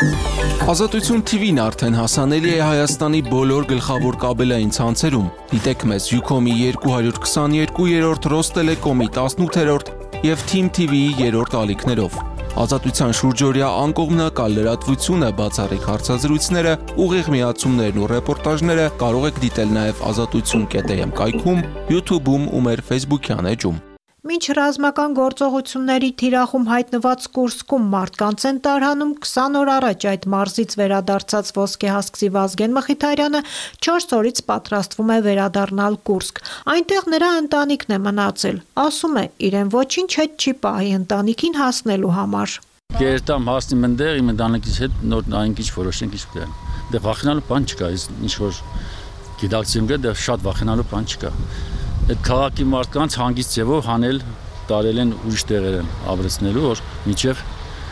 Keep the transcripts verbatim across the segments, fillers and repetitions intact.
Ազատություն թիվին արդեն հասանելի է Հայաստանի բոլոր գլխավոր կաբելային ցանցերում։ Դիտեք մեզ Ucom-ի երկու հարյուր քսաներկու, Ռոստելեկոմի տասնութերորդ և Թիմ թի վիի երրորդ ալիքներով։ Ազատության շուրջօրյա անկողմնակալ լրատվությունը, բացառիկ հարցազրույցները, ուղիղ միացումներն ու ռեպորտաժները կարող եք դիտել նաև ազատություն կետ էմ կայքում, YouTube-ում ու մեր Facebook-յան էջում։ Մինչ ռազմական գործողությունների թիրախում հայտնված Կուրսկում մարդկանց են տարհանում, քսան օր առաջ այդ մարզից վերադարձած ոսկեհասկի Վազգեն Մխիթարյանը չորս օրից պատրաստվում է վերադառնալ Կուրսկ։ Այնտեղ նրա ընտանիքն է մնացել։ Ասում է, իրեն ոչինչ հետ չի պահի ընտանիքին հասնելու համար։ Երտամ հասնեմ այնտեղ, իմ ընտանիքից հետ նոր այնքիչ որոշենք ինչ կան։ Դե վախենալու բան չկա, ինչ որ գիտակցում կա, դե շատ վախենալու բան չկա։ Այդ քաղաքի մարդկանց հանգիստ ձևով հանել տարել են ուրիշ տեղեր են ապրեցնելու, որ մինչև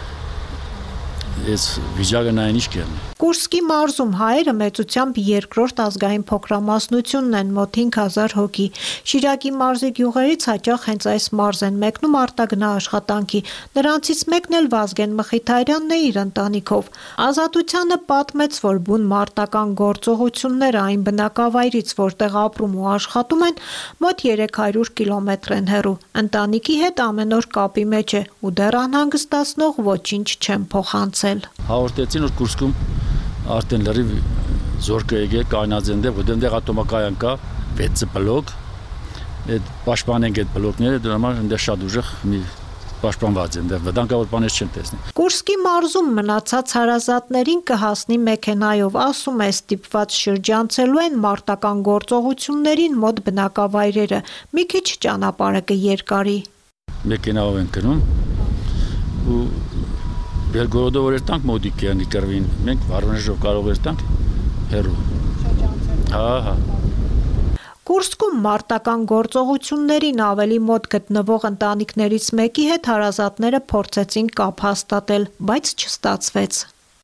այս վիճակը նայեն ինչ կերնի։ Կուրսկի մարզում հայերը մեծությամբ երկրորդ ազգային փոքրամասնությունն են, մոտ հինգ հազար հոգի։ Շիրակի մարզի գյուղերից հաճախ հենց այս մարզ են մեկնում արտագնա աշխատանքի։ Նրանցից մեկն էլ Վազգեն Մխիթարյանն է իր ընտանիքով։ Ազատությանը պատմեց, որ բուն մարտական գործողությունները այն բնակավայրից, որտեղ ապրում ու աշխատում են, մոտ երեք հարյուր կիլոմետր են հեռու։ Ընտանիքի հետ ամեն օր կապի մեջ է ու դեռ անհանգստացնող ոչինչ չեն փոխանցել։ Հաղորդեցին, որ Կուրսկում արդեն լրիվ զորքը եկե կայնած այնտեղ, որ այնտեղ ատոմակայան կա, վեց բլոկ, այդ պաշտպանենք այդ բլոկները, դրա համար այնտեղ շատ ուժեղ մի պաշտպանված են, այնտեղ վտանգավոր բաներ չեն տեսնի։ Կուրսկի մարզում մնացած հարազատներին կհասնի մեքենայով, ասում է, ստիպված շրջանցելու են մարտական գործողություններին մոտ բնակավայրերը, մի քիչ ճանապարհը կերկարի։ Մեքենայով են գնում ու Բելգորոդով որ երտանք մոդիկ յանի կրվին, մենք Վարվանեժով կարող երտանք հեռու։ Հա, հա։ Կուրսկում մարտական գործողություններին ավելի մոտ գտնվող ընտանիքներից մեկի հետ հարազատները փորձեցին կապ հաստատել, բայց չստացվեց։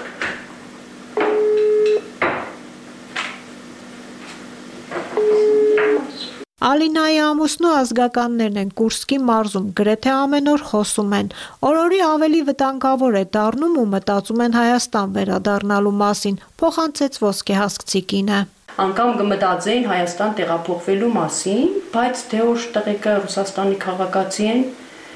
Ալինայի ամուսնու ազգականներն են Կուրսկի մարզում, գրեթե ամեն օր խոսում են։ Օր-օրի ավելի վտանգավոր է դառնում ու մտածում են Հայաստան վերադառնալու մասին, փոխանցեց ոսկեհասկցի կինը։ Անգամ կմտածեին Հայաստան տեղափոխվելու մասին, բայց թե որ տղեկը Ռուսաստանի քաղաքացի են,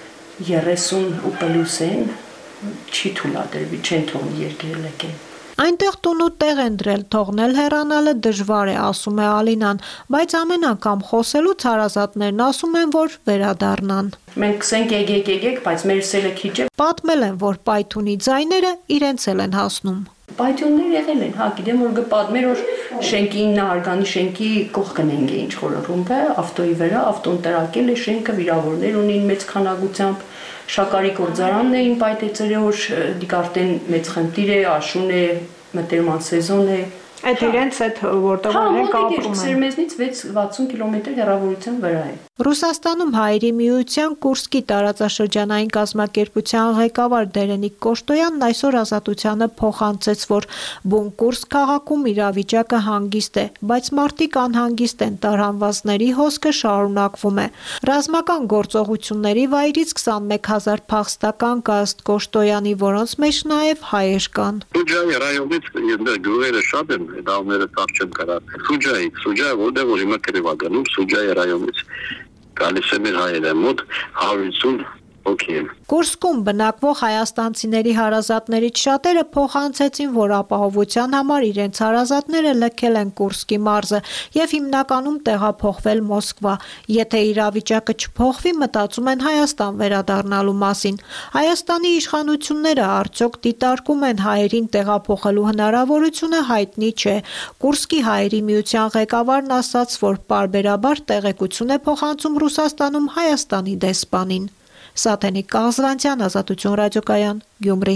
երեսուն ու պլյուս են, չի թույլատրվի, չեն թողնի երկրել եկեն։ Այնտեղ տուն ու տեղ են դրել, թողնել հեռանալը դժվար է, ասում է Ալինան, բայց ամեն անգամ խոսելուց հարազատներն ասում են, որ վերադառնան։ Մենք կսենք եկեք եկեք, բայց մեր սելը քիչ է։ Պատմել են, որ պայթունի ձայները իրենց էլ են հասնում։ Պայթյուններ եղել են, հա, գիտեմ որ կպատմեր, որ շենքի իննահարգանի շենքի կողքն են ինչ որ ռումբը, ավտոյի վրա, ավտոն տրակել է, շենքը վիրավորներ ունին մեծ քանակությամբ, շաքարի գործարանն էին պայթեցրել, որ դիք արդեն մեծ խնդիր է, աշուն է, մտերման սեզոն է։ Այդ իրենց այդ որտեղ են ապրում են։ Մեզնից վեց վաթսուն կիլոմետր հեռավորության վրա է։ Ռուսաստանում Հայերի միության Կուրսկի տարածաշրջանային կազմակերպության ղեկավար Դերենիկ Կոշտոյանն այսօր Ազատությանը փոխանցեց, որ բուն Կուրսկ քաղաքում իրավիճակը հանգիստ է, բայց մարդիկ անհանգիստ են, տարհանվածների հոսքը շարունակվում է։ Ռազմական գործողությունների վայրից քսանմեկ հազար փախստական կա ըստ Կոշտոյանի, որոնց մեջ նաև հայեր կան։ Շուջայի ռայոնից գյուղերը շատ են, դավները տակ չեմ կարա։ Շուջայի, Շուջայի որտեղ որ հիմա կրևականում, Շուջայի ռայոնից գալիս է մեր հայերը մոտ հարյուր ութսուն հոգի են։ Կուրսկում բնակվող հայաստանցիների հարազատներից շատերը փոխանցեցին, որ ապահովության համար իրենց հարազատները լքել են Կուրսկի մարզը եւ հիմնականում տեղափոխվել Մոսկվա։ Եթե իրավիճակը չփոխվի, մտածում են Հայաստան վերադառնալու մասին։ Հայաստանի իշխանությունները արդյոք դիտարկում են հայերին տեղափոխելու հնարավորությունը հայտնի չէ։ Կուրսկի Հայերի միության ղեկավարն ասաց, որ պարբերաբար տեղեկություն է փոխանցում Ռուսաստանում Հայաստանի դեսպանին։ Սաթենիկ Կաղզվանցյան, Ազատություն ռադիոկայան, Գյումրի։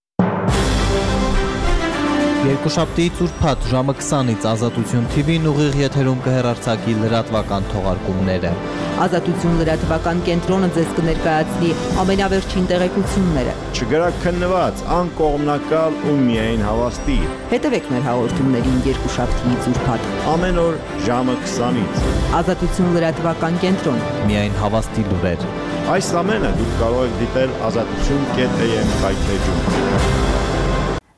Երկուշաբթիից ուրբաթ ժամը քսանից Ազատություն թի վին ուղիղ եթերում կհեռարձակի լրատվական թողարկումները։ Ազատություն լրատվական կենտրոնը ձեզ կներկայացնի ամենավերջին տեղեկությունները։ Չգրաքննված, անկողմնակալ ու միայն հավաստի։ Հետևեք մեր հաղորդումներին երկուշաբթիից ուրբաթ ամեն օր ժամը քսանից։ Ազատություն լրատվական կենտրոն։ Միայն հավաստի լուրեր։ Այս ամենը դուք կարող եք դիտել ազատություն կետ էմ կայքեջում։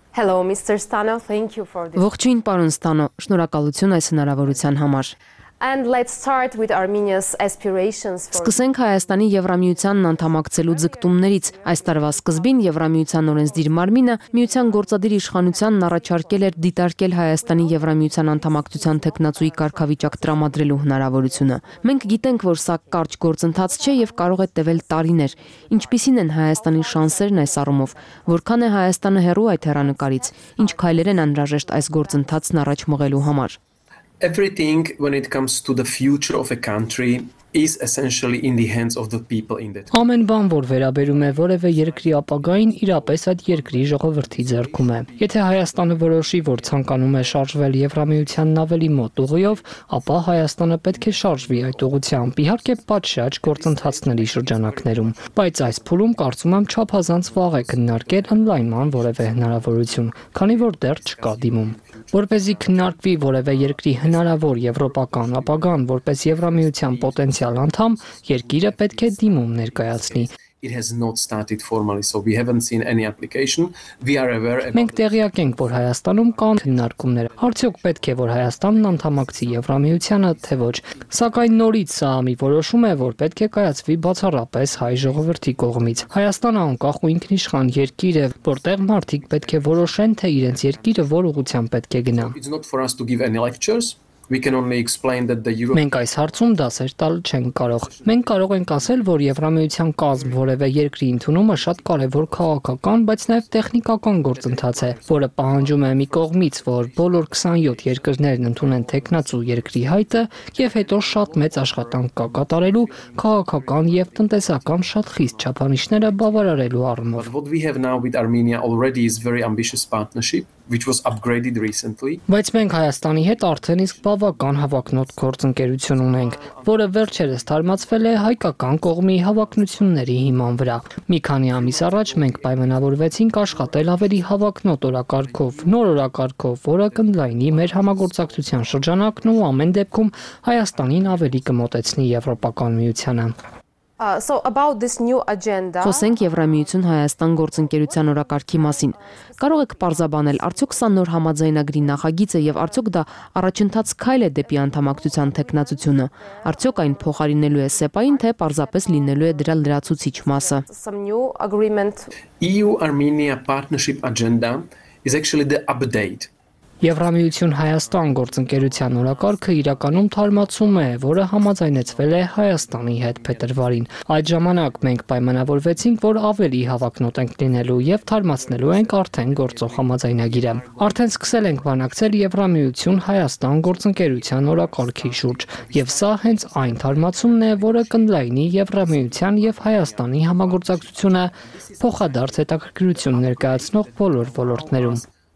Hello, Mister Stano, thank you for this. Ողջույն, պարոն Ստանո, շնորհակալություն այս հնարավորության համար։ And let's start with Armenia's aspirations for Սկսենք Հայաստանի Եվրամիությանն անդամակցելու ձգտումներից։ Այս տարվա սկզբին Եվրամիության օրենսդիր մարմինը Միության գործադիր իշխանությանն առաջարկել էր դիտարկել Հայաստանի Եվրամիության անդամակցության տեխնացուի կարգավիճակ տրամադրելու հնարավորությունը։ Մենք գիտենք, որ սա կարճ գործընթաց չէ եւ կարող է տևել տարիներ։ Ինչպիսին են Հայաստանի շանսերն այս առումով, որքան է Հայաստանը հեռու այդ հեռանկարից, ինչ քայլեր են անհրաժեշտ այս գործընթացն առաջ մղելու համար։ Everything when it comes to the future of a country is essentially in the hands of the people in that. Ամեն բան, որ վերաբերում է որևէ երկրի ապագային, իրապես այդ երկրի ժողովրդի ձեռքում է։ Եթե Հայաստանը որոշի, որ ցանկանում է շարժվել Եվրամիությանն ավելի մոտ ուղիով, ապա Հայաստանը պետք է շարժվի այդ ուղղությամբ, իհարկե պատշաճ գործընթացների շրջանակներում, բայց այս փուլում կարծում եմ չափազանց վաղ է քննարկել ընդլայնման որևէ հնարավորություն, քանի որ դեռ չկա դիմում։ Որպեսզի քննարկվի որևէ երկրի հնարավոր եվրոպական ապագան որպես Եվրամիության պոտենցիալ անդամ, երկիրը պետք է դիմում ներկայացնի։ It has not started formally, so we haven't seen any application. We are aware about. Մենք տեղյակ ենք, որ Հայաստանում կան քննարկումներ։ Արդյոք պետք է որ Հայաստանն անդամակցի Եվրամիությանը, թե ոչ։ Սակայն նորից սա մի որոշում է, որ պետք է կայացվի բացառապես հայ ժողովրդի կողմից։ Հայաստանը անկախ ու ինքնիշխան երկիր է, որտեղ մարդիկ պետք է որոշեն, թե իրենց երկիրը որ ուղղությամբ պետք է գնա։ It's not for us to give any lectures. We can only explain that the Euro. Մենք այս հարցում դասեր տալ չենք կարող։ Մենք կարող ենք ասել, որ Եվրամիության կազմ որևէ երկրի ընդունումը շատ կարևոր քաղաքական, բայց նաև տեխնիկական գործընթաց է, որը պահանջում է մի կողմից, որ բոլոր քսանյոթ երկրներն ընդունեն տեխնացու երկրի հայտը, եւ հետո շատ մեծ աշխատանք կա կատարելու քաղաքական եւ տնտեսական շատ խիստ չափանիշները բավարարելու առումով։ What we have now with Armenia already is very ambitious partnership, which was upgraded recently. Բայց մենք Հայաստանի հետ արդեն իսկ բավական հավակնոտ գործընկերություն ունենք, որը վերջերս թարմացվել է հայկական կողմի հավակնությունների հիման վրա։ Մի քանի ամիս առաջ մենք պայմանավորվեցինք աշխատել ավելի հավակնոտ օրակարգով, նոր օրակարգով, որը կընդլայնի մեր համագործակցության շրջանակն ու ամեն դեպքում Հայաստանին ավելի կմոտեցնի Եվրոպական միությանը։ Uh, so about this new agenda. Խոսենք Եվրամիություն Հայաստան գործընկերության օրակարգի մասին։ Կարող եք պարզաբանել, արդյոք սա նոր համաձայնագրի նախագիծ է եւ արդյոք դա առաջընթաց քայլ է դեպի անդամակցության տեխնացությունը։ Արդյոք այն փոխարինելու է սեպային, թե պարզապես լինելու է դրա լրացուցիչ մասը։ Some new agreement. E U-Armenia partnership agenda is actually the update. Եվրամիություն Հայաստան գործընկերության օրակարգը իրականում թարմացում է, որը համաձայնեցվել է Հայաստանի հետ փետրվարին։ Այդ ժամանակ մենք պայմանավորվեցինք, որ ավելի հավակնոտ ենք լինելու եւ թարմացնելու ենք արդեն գործող համաձայնագիրը։ Արդեն սկսել ենք բանակցել Եվրամիություն Հայաստան գործընկերության օրակարգի շուրջ, եւ սա հենց այն թարմացումն է, որը կընդլայնի Եվրամիության եւ Հայաստանի համագործակցությունը փոխադարձ հետաքրքրություն ներկայացնող բոլոր ոլորտներում։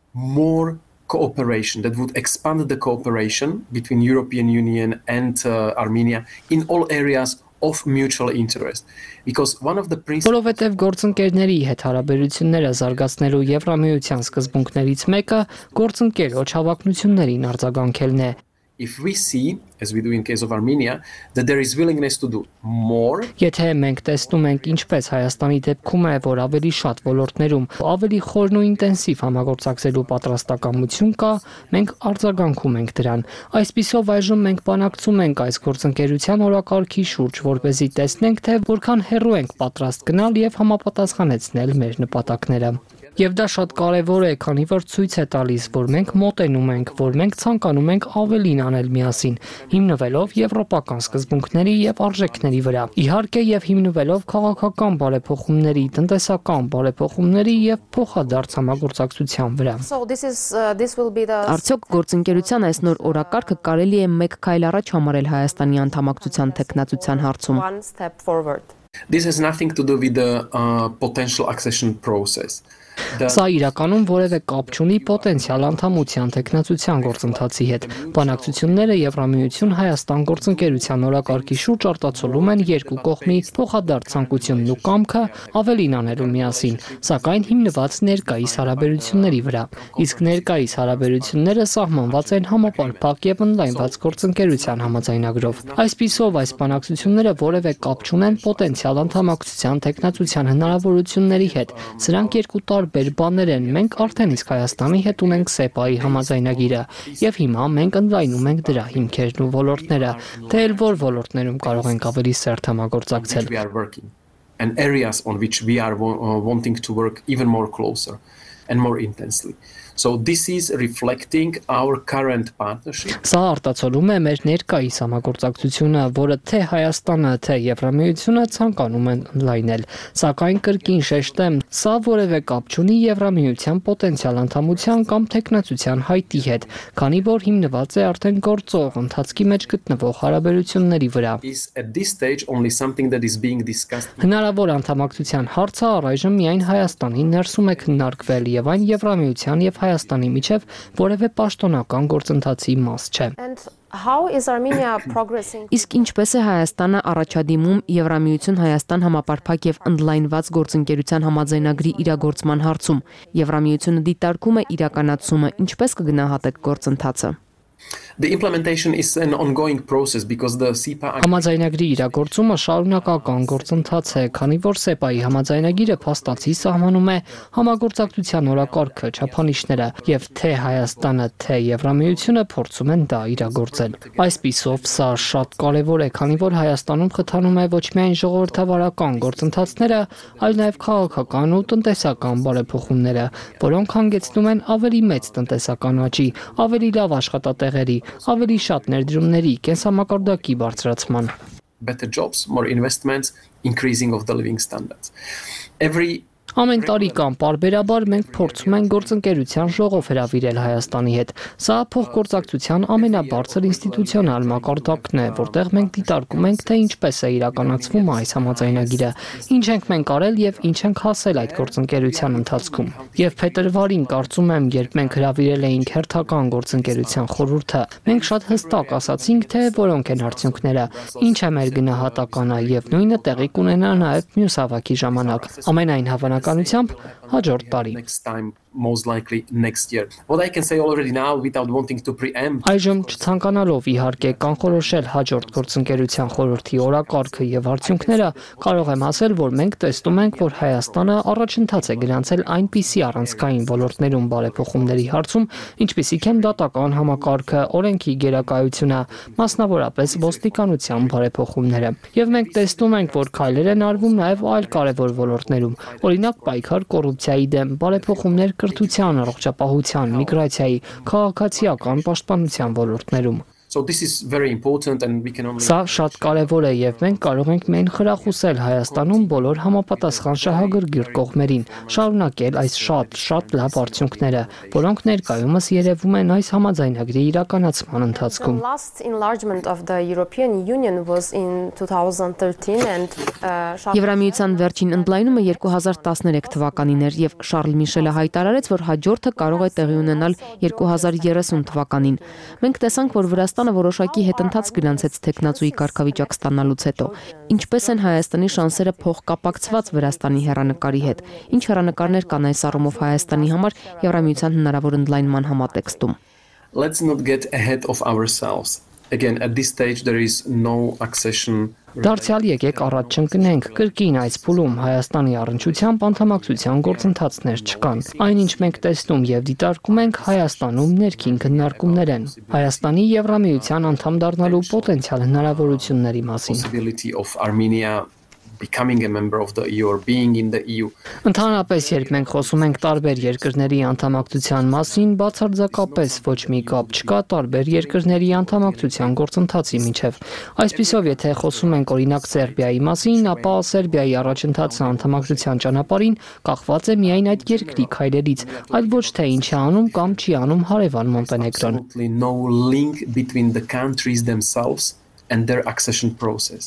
More cooperation that would expand the cooperation between European Union and uh, Armenia in all areas of mutual interest, because one of the principles Որովհետև գործընկերների հետ հարաբերությունները զարգացնելու Եվրամիության սկզբունքներից մեկը գործընկերոջ հավակնություններին արձագանքելն է։ If we see, as we do in case of Armenia, that there is willingness to do more. Եթե մենք տեսնում ենք ինչպես Հայաստանի դեպքում է, որ ավելի շատ ոլորտներում ավելի խորն ու ինտենսիվ համագործակցելու պատրաստակամություն կա, մենք արձագանքում ենք դրան։ Այսպիսով այժմ մենք բանակցում ենք այս գործընկերության օրակարգի շուրջ, որպեսզի տեսնենք, թե որքան հեռու ենք պատրաստ գնալ եւ համապատասխանեցնել մեր նպատակները։ Եվ դա շատ կարևոր է, քանի որ ցույց է տալիս, որ մենք մոտենում ենք, որ մենք ցանկանում ենք ավելին անել միասին, հիմնվելով եվրոպական սկզբունքների եւ արժեքների վրա։ Իհարկե եւ հիմնվելով քաղաքական բարեփոխումների, տնտեսական բարեփոխումների եւ փոխադարձ համագործակցության վրա։ So this is uh, this will be the Արդյոք գործընկերության այս նոր օրակարգը կարելի է մեկ քայլ առաջ համարել Հայաստանի անդամակցության տեխնացության հարցում։ one step forward. This has nothing to do with the uh, potential accession process. Սա իրականում որևէ կապ չունի պոտենցիալ անդամության տեխնացության գործընթացի հետ։ Բանակցությունները Եվրամիություն Հայաստան գործընկերության օրակարգի շուրջ արտացոլում են երկու կողմի փոխադարձ ցանկությունն ու կամքը ավելին անելու միասին, սակայն հիմնված ներկայիս հարաբերությունների վրա։ Իսկ ներկայիս հարաբերությունները սահմանված են համապարփակ եւ ընդլայնված գործընկերության համաձայնագրով։ Այսպիսով այս բանակցությունները որևէ կապ չունեն պոտենցիալ անդամակցության տեխնացության հնարավորությունների հետ։ Սրանք երկու տարբեր տարբեր բաներ են։ Մենք արդեն իսկ Հայաստանի հետ ունենք սեպայի համաձայնագիրը, եւ հիմա մենք ընդլայնում ենք դրա հիմքերն ու ոլորտները, թե էլ որ ոլորտներում կարող ենք ավելի սերտ համագործակցել։ And areas on which we are uh, wanting to work even more closer and more intensely. So this is reflecting our current partnership. Սա արտացոլում է մեր ներկայիս համագործակցությունը, որը թե Հայաստանը, թե Եվրամիությունը ցանկանում են ընդլայնել։ Սակայն կրկին շեշտեմ, սա որևէ կապ չունի Եվրամիության պոտենցիալ անդամության կամ տեխնացության հայտի հետ, քանի որ հիմնված է արդեն գործող ընթացքի մեջ գտնվող հարաբերությունների վրա։ At this stage only something that is being discussed. Հնարավոր անդամակցության հարցը առայժմ միայն Հայաստանի ներսում է քննարկվել եւ այն Եվրամիության եւ Հայաստանի միջև որևէ պաշտոնական գործընթացի մաս չէ։ How is Armenia progressing? Իսկ ինչպես է Հայաստանը առաջադիմում Եվրամիություն Հայաստան համապարփակ եւ ընդլայնված գործընկերության համաձայնագրի իրագործման հարցում։ Եվրամիությունը դիտարկում է իրականացումը, ինչպես կգնահատեք գործընթացը։ The implementation is an ongoing process because the S I P A Համաձայնագրի իրագործումը շարունակական գործընթաց է, քանի որ սեպայի համաձայնագիրը փաստացի սահմանում է համագործակցության օրակարգը, չափանիշները, եւ թե Հայաստանը, թե Եվրամիությունը փորձում են դա իրագործել։ Այսպիսով սա շատ կարեւոր է, քանի որ Հայաստանում խթանում է ոչ միայն ժողովրդավարական գործընթացները, այլ նաեւ քաղաքական ու տնտեսական բարեփոխումները, որոնք հանգեցնում են ավելի մեծ տնտեսական աճի, ավելի լավ աշխատատեղերի, ավելի շատ ներդրումների, կենսամակարդակի բարձրացման։ Better jobs, more investments, increasing of the living standards. Every Ամեն տարի կամ պարբերաբար մենք փորձում ենք գործընկերության ժողով հրավիրել Հայաստանի հետ։ Սա փոխգործակցության ամենաբարձր ինստիտուցիոնալ մակարդակն է, որտեղ մենք դիտարկում ենք, թե ինչպես է իրականացվում այս համաձայնագիրը, ինչ ենք մենք արել եւ ինչ ենք հասել այդ գործընկերության ընթացքում։ Եվ փետրվարին կարծում եմ, երբ մենք հրավիրել էինք հերթական գործընկերության խորհուրդը, մենք շատ հստակ ասացինք, թե որոնք են արդյունքները, ինչ է մեր գնահատականը եւ նույնը տեղի կունենա նաեւ մյուս հավաքի ժամանակ։ Ամենայն հավանականությամբ հաջորդ տարի։ Most likely next year. What I can say already now without wanting to preempt. Այժմ չցանկանալով իհարկե կանխորոշել հաջորդ գործընկերության խորհրդի օրակարգը եւ արդյունքները, կարող եմ ասել, որ մենք տեսնում ենք, որ Հայաստանը առաջընթաց է գրանցել այնպիսի առանցքային ոլորտներում բարեփոխումների հարցում, ինչպիսիք են դատական համակարգը, օրենքի գերակայությունը, մասնավորապես ոստիկանության բարեփոխումները։ Եվ մենք տեսնում ենք, որ քայլեր են արվում նաեւ այլ կարևոր ոլորտներում, օրինակ պայքար կոռուպցիայի դեմ, բարեփոխումներ կրթության, առողջապահության, միգրացիայի, քաղաքացիական պաշտպանության ոլորտներում։ So this is very important and we can only Սա շատ կարևոր է եւ մենք կարող ենք մեն խրախուսել Հայաստանում բոլոր համապատասխան շահագրգիռ կողմերին շարունակել այս շատ շատ լավ արդյունքները, որոնք ներկայումս երևում են այս համաձայնագրի իրականացման ընթացքում։ Last enlargement of the European Union was in twenty thirteen and Եվրամիության վերջին ընդլայնումը երկու հազար տասներեք թվականին էր եւ Շարլ Միշելը հայտարարեց, որ հաջորդը կարող է տեղի ունենալ երկու հազար երեսուն թվականին։ Մենք տեսանք, որ Վրաստանը որոշակի հետընթաց գրանցեց տեխնացուի կարգավիճակ ստանալուց հետո։ Ինչպես են Հայաստանի շանսերը փոխկապակցված Վրաստանի հեռանկարի հետ։ Ինչ հեռանկարներ կան այս առումով Հայաստանի համար Եվրամիության հնարավոր ընդլայնման համատեքստում։ Let's not get ahead of ourselves. Again, at this stage there is no accession. Դարձյալ եկեք առաջ չընկնենք, կրկին այս փուլում Հայաստանի առնչությամբ անդամակցության գործընթացներ չկան։ Այնինչ մենք տեսնում եւ դիտարկում ենք Հայաստանում ներքին քննարկումներ են Հայաստանի Եվրամիության անդամ դառնալու պոտենցիալ հնարավորությունների մասին։ Becoming a member of the E U or being in the E U. Ընդհանրապես, երբ մենք խոսում ենք տարբեր երկրների անդամակցության մասին, բացարձակապես ոչ մի կապ չկա տարբեր երկրների անդամակցության գործընթացի միջև։ Այսպիսով, եթե խոսում ենք օրինակ Սերբիայի մասին, ապա Սերբիայի առաջընթացը անդամակցության ճանապարհին կախված է միայն այդ երկրի քայլերից, այլ ոչ թե ինչ է անում կամ չի անում հարևան Մոնտենեգրոն։ No link between the countries themselves and their accession process.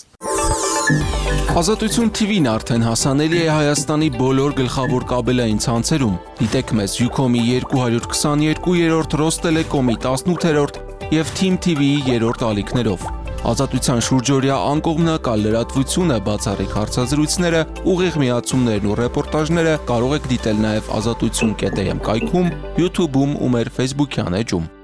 Ազատություն T V-ն արդեն հասանելի է Հայաստանի բոլոր գլխավոր կաբելային ցանցերում։ Դիտեք մեզ Ucom-ի երկու հարյուր քսաներկու, Ռոստելեկոմի տասնութերորդ եւ Team T V-ի երրորդ ալիքներով։ Ազատության շուրջօրյա անկողմնակալ լրատվությունը, բացառիկ հարցազրույցները, ուղիղ միացումներն ու ռեպորտաժները կարող եք դիտել նաև ազատություն կետ am կայքում, YouTube-ում ու մեր Facebook-յան էջում։